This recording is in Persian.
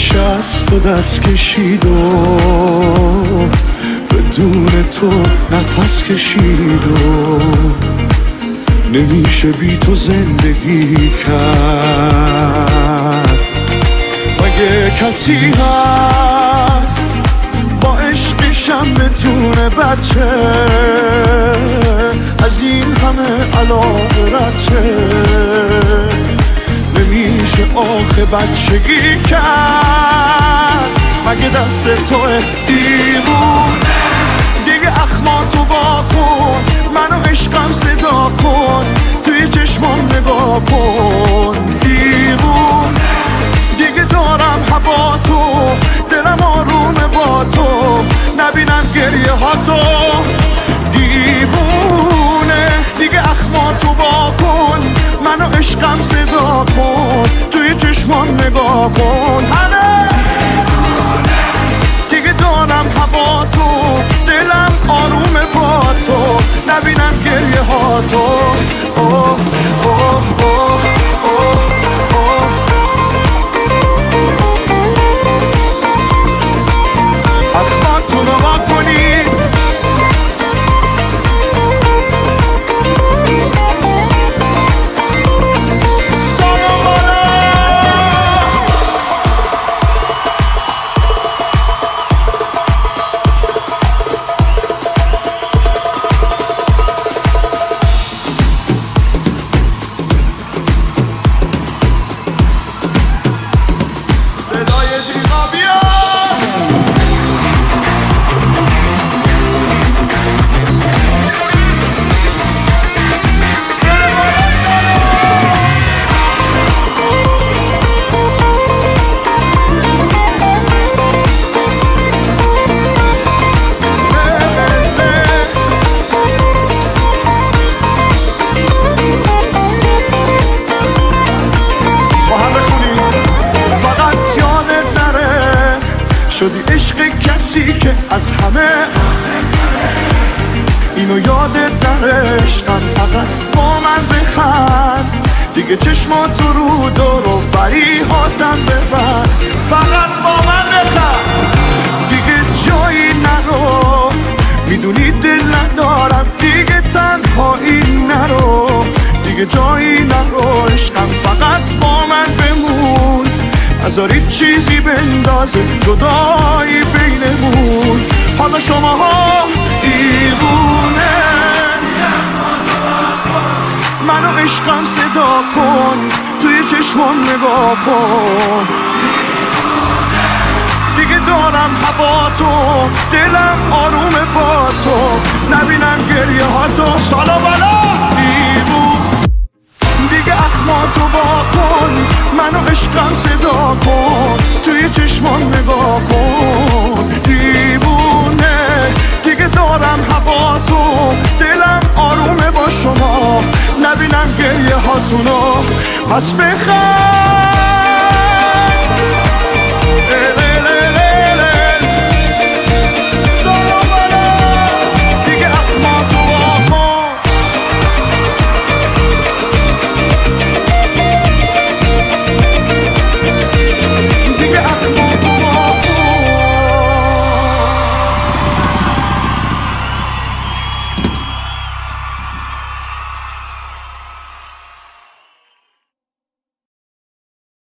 نشست و دست کشید و بدون تو نفس کشید و نمیشه بی تو زندگی کرد. مگه کسی هست با عشقشم بتونه بچه از این همه علاقه رچه؟ نمیشه آخه بچگی کرد. مگه دست توه دیوون دیگه اخماتو با کن، منو عشقم صدا کن، توی چشمام نگاه کن. دیوون دیگه دارم هوا تو، دلم آرومه با تو، نبینم گریه ها تو. دیوونه دیگه اخماتو با کن، منو عشقم صدا کن، توی چشمام نگاه کن. همه دیگه دارم هوا تو، دلم آرومه با تو، نبینم گریه ها تو. اوه اوه اوه اوه اوه. اخماتون رو با کنید شدی عشق کسی که از همه اینو یادت نره. عشقم فقط با من بخند، دیگه چشماتو رو دور و بری هاتم ببر. فقط با من بخند دیگه جایی نرو، میدونی دل ندارم دیگه تنهایی نرو، دیگه جایی نرو. عشقم فقط با من بمون، نذارید چیزی بندازه جدایی بینمون. حالا شما ها دیوونه، منو عشقم صدا کن، توی چشمم نگاه کن. دیگه دارم هوا تو، دلم آرومه با تو، نبینم گریه ها تو. سالا بالا دیوون دیگه اخماتو با کن، منو عشقم صدا کن، توی چشمان نگاه کن. دیوونه دیگه دارم هوا تو، دلم آرومه با شما، نبینم گریه هاتونو. پس بخند